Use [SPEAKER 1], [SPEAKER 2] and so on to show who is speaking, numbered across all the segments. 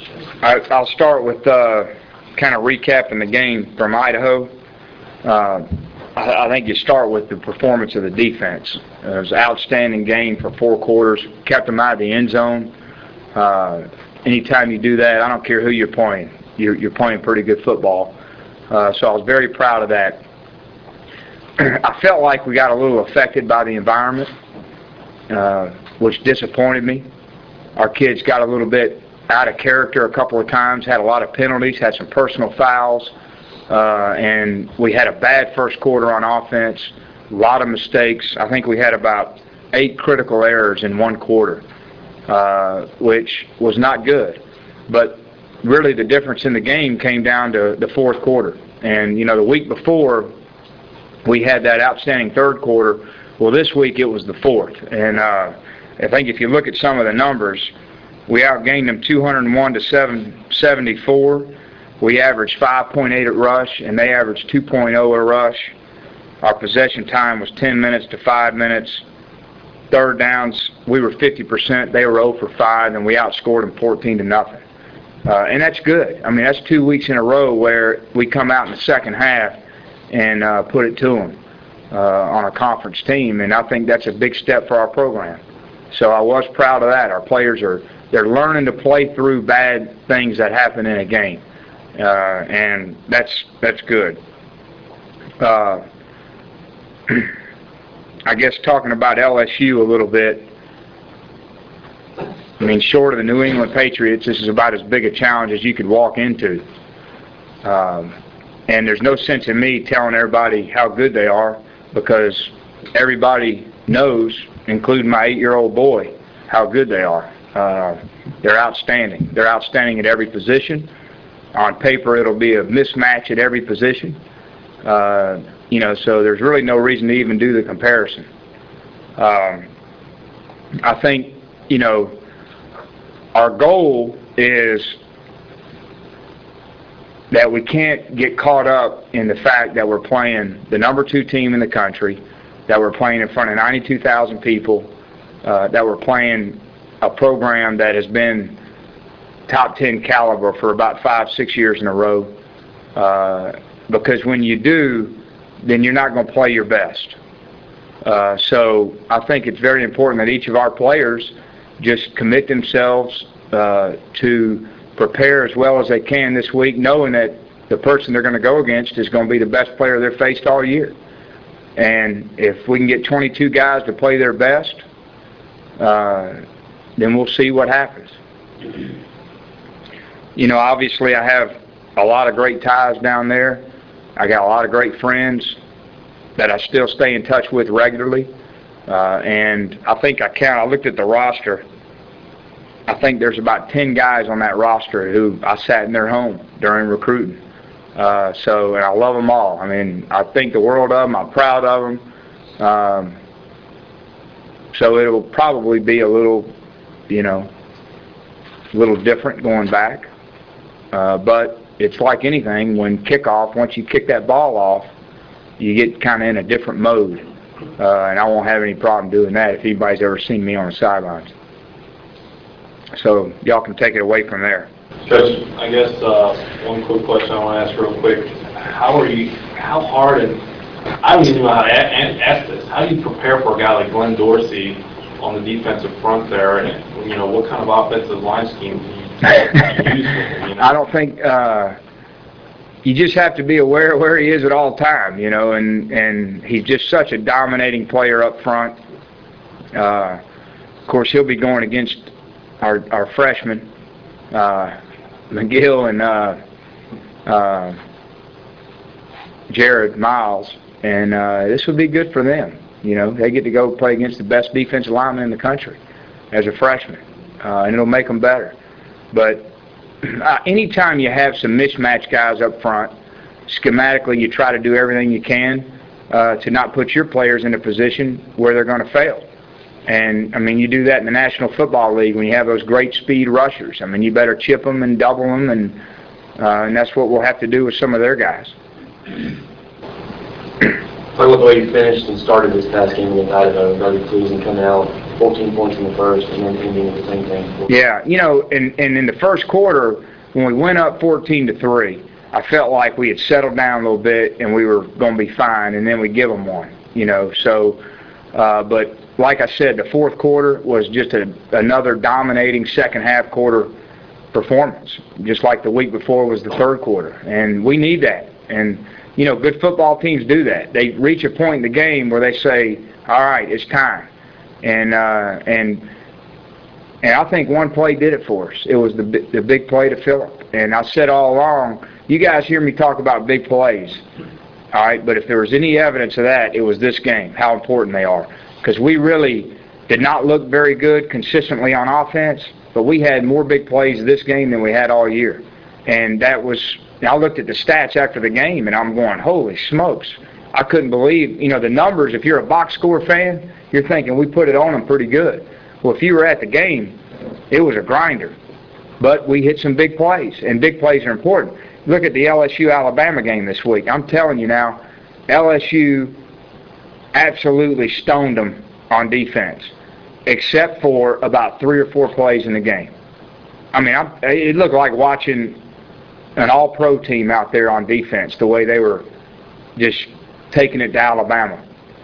[SPEAKER 1] I'll start with kind of recapping the game from Idaho. I think you start with the performance of the defense. It was an outstanding game for 4 quarters. Kept them out of the end zone. Anytime you do that, I don't care who you're playing. You're playing pretty good football. So I was very proud of that. I felt like we got a little affected by the environment, which disappointed me. Our kids got a little bit out of character a couple of times, had a lot of penalties, had some personal fouls, and we had a bad first quarter on offense, a lot of mistakes. I think we had about 8 critical errors in 1 quarter, which was not good. But really the difference in the game came down to the 4th quarter. And, you know, the week before we had that outstanding 3rd quarter. Well, this week it was the 4th. And I think if you look at some of the numbers, we outgained them 201 to 774. We averaged 5.8 at rush, and they averaged 2.0 at rush. Our possession time was 10 minutes to 5 minutes. Third downs, we were 50%. They were 0 for 5, and we outscored them 14 to nothing. And that's good. I mean, that's 2 weeks in a row where we come out in the second half and put it to them on a conference team, and I think that's a big step for our program. So I was proud of that. Our players they're learning to play through bad things that happen in a game, and that's good. I guess talking about LSU a little bit, I mean, short of the New England Patriots, this is about as big a challenge as you could walk into. And there's no sense in me telling everybody how good they are, because everybody knows, including my 8-year-old boy, how good they are. They're outstanding. They're outstanding at every position. On paper, it'll be a mismatch at every position. You know, so there's really no reason to even do the comparison. I think, you know, our goal is that we can't get caught up in the fact that we're playing the number 2 team in the country, that we're playing in front of 92,000 people, that we're playing a program that has been top 10 caliber for about 5-6 years in a row. Because when you do, then you're not going to play your best. So I think it's very important that each of our players just commit themselves to prepare as well as they can this week, knowing that the person they're going to go against is going to be the best player they've faced all year. And if we can get 22 guys to play their best, then we'll see what happens. You know, obviously I have a lot of great ties down there. I got a lot of great friends that I still stay in touch with regularly. And I think I looked at the roster. I think there's about 10 guys on that roster who I sat in their home during recruiting. And I love them all. I mean, I think the world of them. I'm proud of them. So it'll probably be a little, you know, a little different going back. But it's like anything, when kickoff, once you kick that ball off, you get kind of in a different mode. And I won't have any problem doing that if anybody's ever seen me on the sidelines. So y'all can take it away from there.
[SPEAKER 2] Coach, I guess one quick question I want to ask real quick. How hard, and I don't even know how to ask this, how do you prepare for a guy like Glenn Dorsey on the defensive front there, and, you know, what kind of offensive line scheme do you use with him? You know?
[SPEAKER 1] I don't think, you just have to be aware of where he is at all time, you know, and he's just such a dominating player up front. Of course, he'll be going against our freshmen, McGill and Jared Miles, and this will be good for them. You know, they get to go play against the best defensive lineman in the country as a freshman, and it'll make them better. But anytime you have some mismatched guys up front, schematically you try to do everything you can to not put your players in a position where they're going to fail. And, I mean, you do that in the National Football League when you have those great speed rushers. I mean, you better chip them and double them, and that's what we'll have to do with some of their guys.
[SPEAKER 3] Talking about the way you finished and started this past game against Idaho, very pleasing coming out 14 points in the first, and then ending with the same thing.
[SPEAKER 1] Yeah, you know, and in the first quarter, when we went up 14-3, I felt like we had settled down a little bit and we were going to be fine, and then we give them one, you know. So, but like I said, the fourth quarter was just another dominating second half quarter performance, just like the week before was the third quarter, and we need that. And you know, good football teams do that. They reach a point in the game where they say, "All right, it's time," and I think one play did it for us. It was the big play to Phillip. And I said all along, you guys hear me talk about big plays, all right? But if there was any evidence of that, it was this game, how important they are. Because we really did not look very good consistently on offense, but we had more big plays this game than we had all year. And that was, I looked at the stats after the game, and I'm going, holy smokes. I couldn't believe, you know, the numbers. If you're a box score fan, you're thinking we put it on them pretty good. Well, if you were at the game, it was a grinder. But we hit some big plays, and big plays are important. Look at the LSU-Alabama game this week. I'm telling you now, LSU absolutely stoned them on defense, except for about 3 or 4 plays in the game. I mean, it looked like watching an all-pro team out there on defense, the way they were just taking it to Alabama.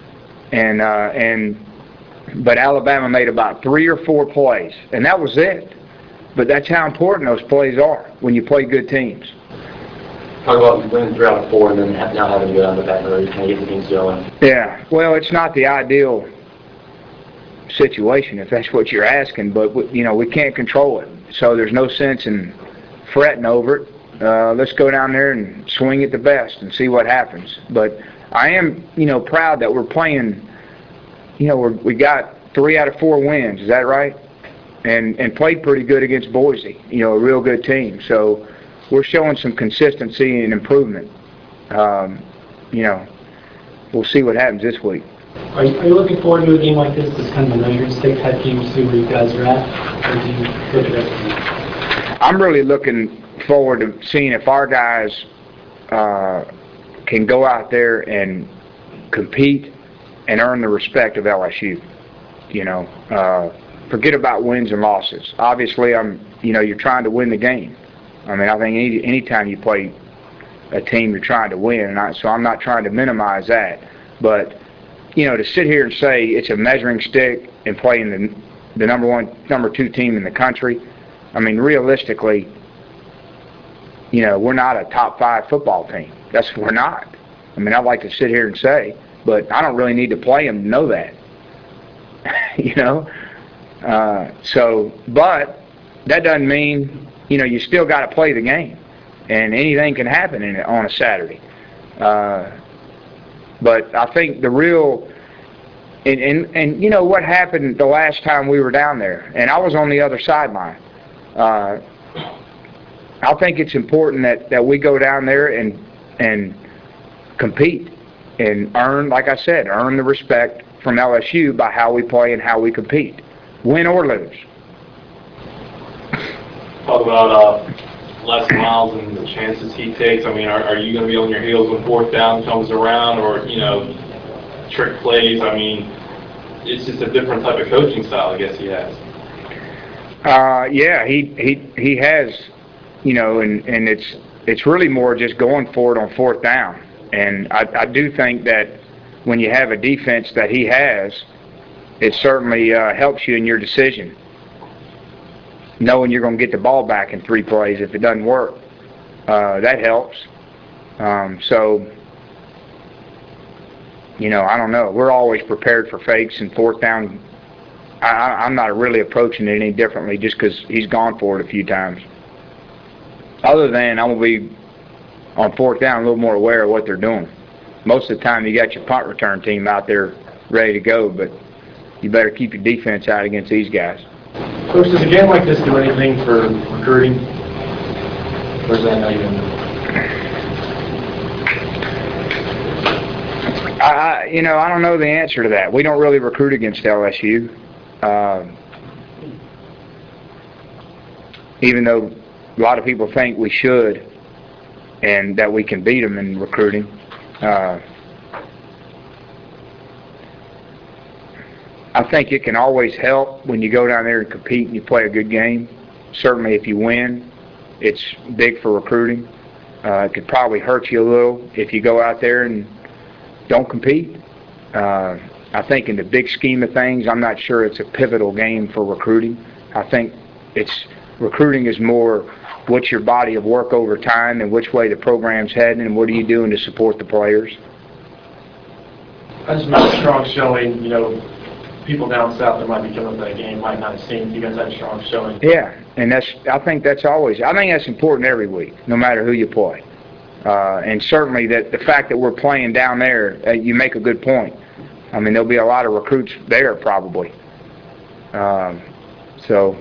[SPEAKER 1] But Alabama made about 3 or 4 plays, and that was it. But that's how important those plays are when you play good teams.
[SPEAKER 3] Talk about winning 3 out of 4 and then now having to go down the Baton Rouge, kind of get the things going.
[SPEAKER 1] Yeah, well, it's not the ideal situation if that's what you're asking, but you know, we can't control it, so there's no sense in fretting over it. Let's go down there and swing it the best and see what happens. But I am, you know, proud that we're playing. You know, we got 3 out of 4 wins. Is that right? And played pretty good against Boise. You know, a real good team. So we're showing some consistency and improvement. You know, we'll see what happens this week.
[SPEAKER 4] Are you looking forward to a game like this? This kind of a measuring stick type game to see where you guys are at? Or do you look at it?
[SPEAKER 1] I'm really looking forward to seeing if our guys can go out there and compete and earn the respect of LSU. You know, forget about wins and losses. Obviously, you know, you're trying to win the game. I mean, I think any time you play a team, you're trying to win. So I'm not trying to minimize that. But, you know, to sit here and say it's a measuring stick and playing the number 1, number 2 team in the country, I mean, realistically, you know, we're not a top 5 football team. We're not. I mean, I'd like to sit here and say, but I don't really need to play them to know that. You know? But that doesn't mean, you know, you still got to play the game. And anything can happen on a Saturday. But I think the real, and you know what happened the last time we were down there, and I was on the other sideline. I think it's important that we go down there and compete and earn, like I said, earn the respect from LSU by how we play and how we compete, win or lose.
[SPEAKER 2] Talk about Les Miles and the chances he takes. I mean, are you going to be on your heels when 4th down comes around, or, you know, trick plays? I mean, it's just a different type of coaching style, I guess he has.
[SPEAKER 1] Yeah, he has, you know, and it's really more just going for it on 4th down. And I do think that when you have a defense that he has, it certainly helps you in your decision, knowing you're going to get the ball back in 3 plays if it doesn't work. That helps. So, you know, I don't know. We're always prepared for fakes and 4th down. I'm not really approaching it any differently just because he's gone for it a few times. Other than I'm going to be on 4th down a little more aware of what they're doing. Most of the time you got your punt return team out there ready to go, but you better keep your defense out against these guys.
[SPEAKER 4] Coach, does a game like this do anything for recruiting? Or is that not even?
[SPEAKER 1] You know, I don't know the answer to that. We don't really recruit against LSU. Even though a lot of people think we should and that we can beat them in recruiting. I think it can always help when you go down there and compete and you play a good game. Certainly if you win, it's big for recruiting. It could probably hurt you a little if you go out there and don't compete. I think in the big scheme of things, I'm not sure it's a pivotal game for recruiting. I think recruiting is more what's your body of work over time and which way the program's heading and what are you doing to support the players.
[SPEAKER 5] I just made a strong showing, people down south that might be coming to that game might not have seen you guys had a strong showing.
[SPEAKER 1] Yeah, and I think that's important every week, no matter who you play. And certainly that the fact that we're playing down there, you make a good point. I mean, there'll be a lot of recruits there probably. So.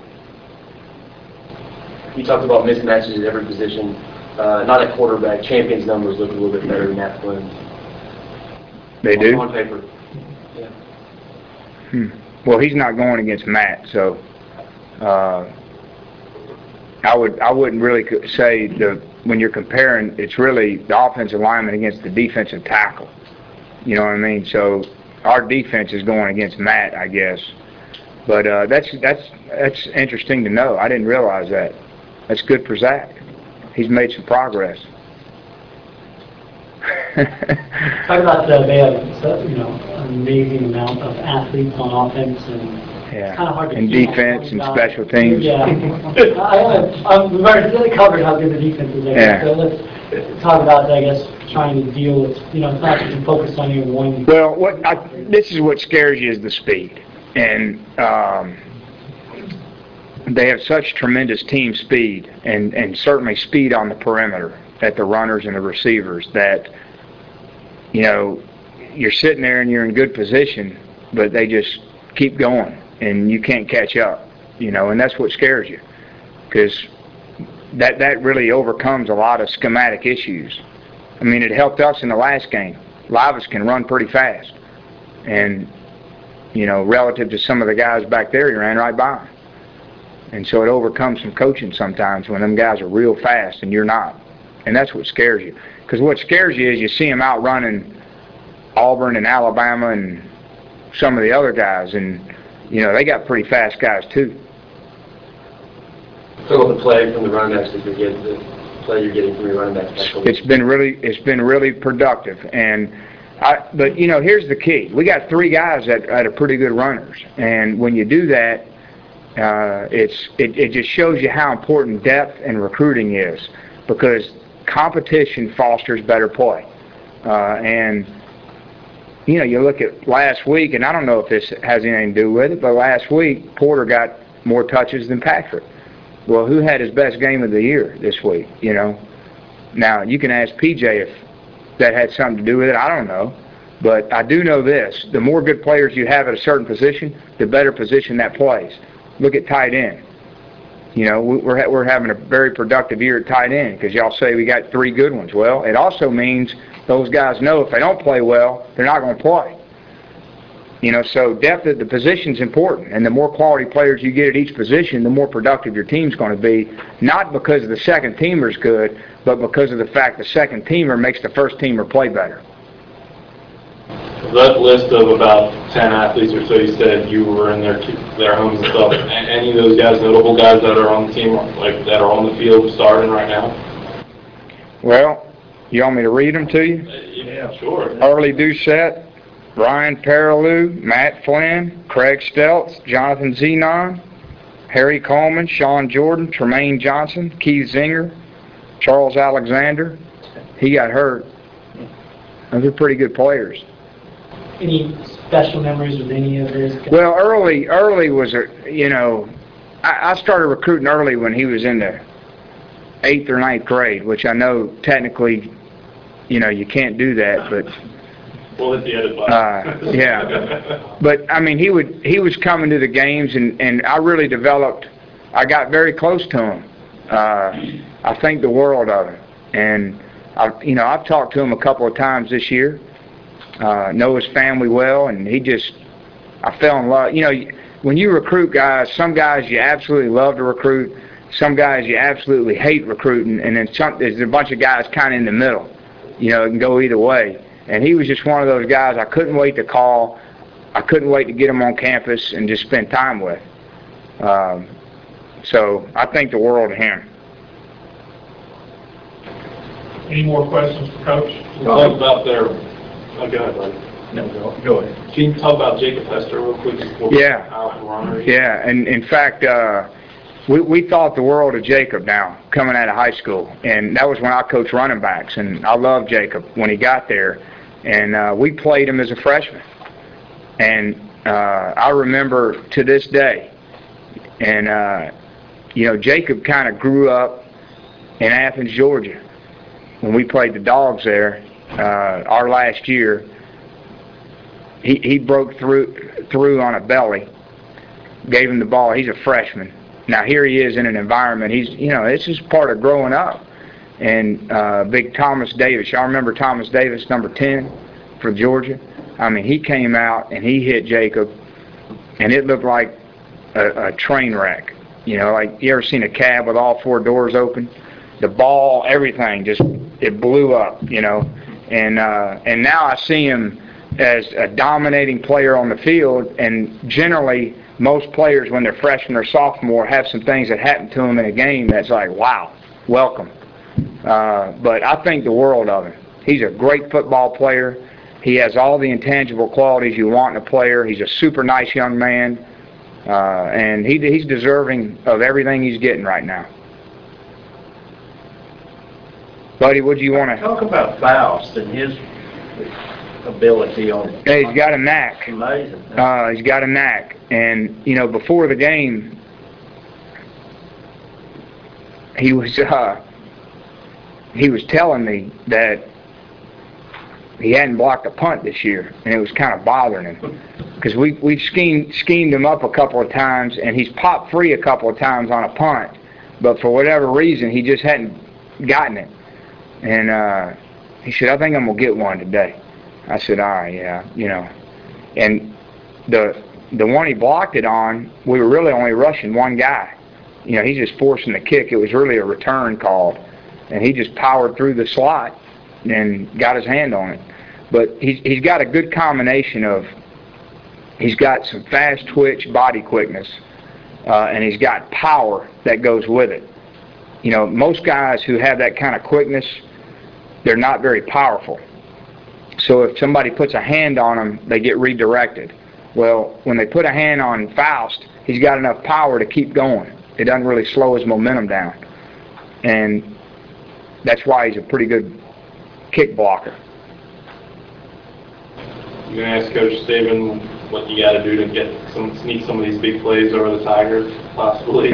[SPEAKER 3] You talked about mismatches at every position. Not at quarterback. Champions numbers look a little bit better than Matt Flynn.
[SPEAKER 1] They do?
[SPEAKER 3] On paper. Yeah.
[SPEAKER 1] Well, he's not going against Matt, so I wouldn't really say when you're comparing, it's really the offensive lineman against the defensive tackle. You know what I mean? So our defense is going against Matt, I guess. But that's interesting to know. I didn't realize that. That's good for Zach. He's made some progress.
[SPEAKER 4] Talk about they have an amazing amount of athletes on offense and it's kind of hard to
[SPEAKER 1] and
[SPEAKER 4] keep
[SPEAKER 1] defense and special teams.
[SPEAKER 4] Yeah, we've already covered how good the defense is.
[SPEAKER 1] Yeah.
[SPEAKER 4] So let's talk about I guess trying to deal with it's not just focus on your one.
[SPEAKER 1] Well, this is what scares you is the speed, and they have such tremendous team speed and certainly speed on the perimeter at the runners and the receivers that, you're sitting there and you're in good position, but they just keep going and you can't catch up, and that's what scares you because that really overcomes a lot of schematic issues. I mean, it helped us in the last game. Livis can run pretty fast and, relative to some of the guys back there, he ran right by them. And so it overcomes some coaching sometimes when them guys are real fast and you're not. And that's what scares you. Because what scares you is you see them outrunning Auburn and Alabama and some of the other guys. And, they got pretty fast guys too.
[SPEAKER 3] Talk about the play from the running backs that you get, the play you're getting from your running backs.
[SPEAKER 1] It's been really productive. But here's the key. We got three guys that are pretty good runners. And when you do that, it just shows you how important depth and recruiting is because competition fosters better play. You look at last week, and I don't know if this has anything to do with it, but last week Porter got more touches than Patrick. Well, who had his best game of the year this week, Now, you can ask PJ if that had something to do with it. I don't know. But I do know this. The more good players you have at a certain position, the better position that plays. Look at tight end. We're having a very productive year at tight end because y'all say we got three good ones. Well, it also means those guys know if they don't play well, they're not going to play. So depth at the position is important, and the more quality players you get at each position, the more productive your team's going to be, not because the second teamer's good, but because of the fact the second teamer makes the first teamer play better.
[SPEAKER 2] That list of about 10 athletes or so you said you were in their homes and stuff, any of those guys, notable guys that are on the team, like that are on the field starting right now?
[SPEAKER 1] Well, you want me to read them to you?
[SPEAKER 2] Yeah, sure.
[SPEAKER 1] Early Doucette, Ryan Perilou, Matt Flynn, Craig Stelz, Jonathan Zenon, Harry Coleman, Sean Jordan, Tremaine Johnson, Keith Zinger, Charles Alexander. He got hurt. Those are pretty good players.
[SPEAKER 4] Any special memories with any of those guys?
[SPEAKER 1] Well, early was I started recruiting early when he was in the 8th or 9th grade, which I know technically, you can't do that, but
[SPEAKER 2] we'll hit the edit button.
[SPEAKER 1] Yeah. But I mean, he was coming to the games, and I really developed. I got very close to him. I think the world of him, and I've talked to him a couple of times this year. Know his family well, and I fell in love. When you recruit guys, some guys you absolutely love to recruit, some guys you absolutely hate recruiting, and then there's a bunch of guys kind of in the middle. It can go either way. And he was just one of those guys I couldn't wait to call. I couldn't wait to get him on campus and just spend time with. So I think the world of him.
[SPEAKER 5] Any more questions for Coach?
[SPEAKER 2] Can you talk about their, oh, go ahead, buddy.
[SPEAKER 5] No, go ahead.
[SPEAKER 2] Can you talk about Jacob Hester real quick? Before
[SPEAKER 1] Yeah.
[SPEAKER 2] How runner?
[SPEAKER 1] Yeah, and in fact, we thought the world of Jacob now, coming out of high school. And that was when I coached running backs, and I loved Jacob when he got there. And we played him as a freshman. And I remember to this day, and, you know, Jacob kind of grew up in Athens, Georgia. When we played the Dogs there, our last year, he broke through on a belly, gave him the ball. He's a freshman. Now here he is in an environment. This is part of growing up. And big Thomas Davis. Y'all remember Thomas Davis, number 10 for Georgia? I mean, he came out and he hit Jacob, and it looked like a train wreck. You know, like you ever seen a cab with all 4 doors open? The ball, everything, just it blew up. You know, and now I see him as a dominating player on the field, and generally most players when they're freshman or sophomore have some things that happen to them in a game that's like, wow, welcome. But I think the world of him. He's a great football player. He has all the intangible qualities you want in a player. He's a super nice young man, and he's deserving of everything he's getting right now. Buddy, what do you want to...
[SPEAKER 6] Talk about Faust and his ability on...
[SPEAKER 1] Yeah, he's got a knack.
[SPEAKER 6] Amazing.
[SPEAKER 1] He's got a knack. And, you know, before the game, he was telling me that he hadn't blocked a punt this year, and it was kind of bothering him. Because we schemed him up a couple of times, and he's popped free a couple of times on a punt. But for whatever reason, he just hadn't gotten it. And he said, I think I'm going to get one today. I said, all right, yeah, you know. And the one he blocked it on, we were really only rushing one guy. You know, he's just forcing the kick. It was really a return call. And he just powered through the slot and got his hand on it. But he's got a good combination of, he's got some fast twitch body quickness, and he's got power that goes with it. You know, most guys who have that kind of quickness, they're not very powerful. So if somebody puts a hand on them, they get redirected. Well, when they put a hand on Faust, he's got enough power to keep going. It doesn't really slow his momentum down. And that's why he's a pretty good kick blocker.
[SPEAKER 2] You gonna ask Coach Saban what you got to do to sneak some of these big plays over the Tigers, possibly?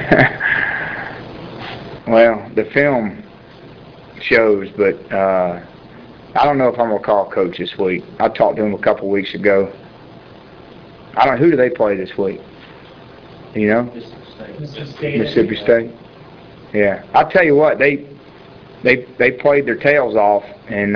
[SPEAKER 1] Well, the film shows, but I don't know if I'm gonna call Coach this week. I talked to him a couple weeks ago. I don't know, who do they play this week? You know? Mississippi State. Yeah, I'll tell you what, they played their tails off, and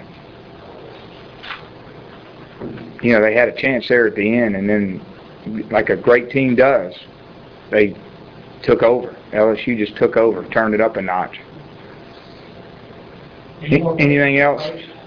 [SPEAKER 1] you know, they had a chance there at the end, and then like a great team does, they took over. LSU just took over, turned it up a notch. Anything else?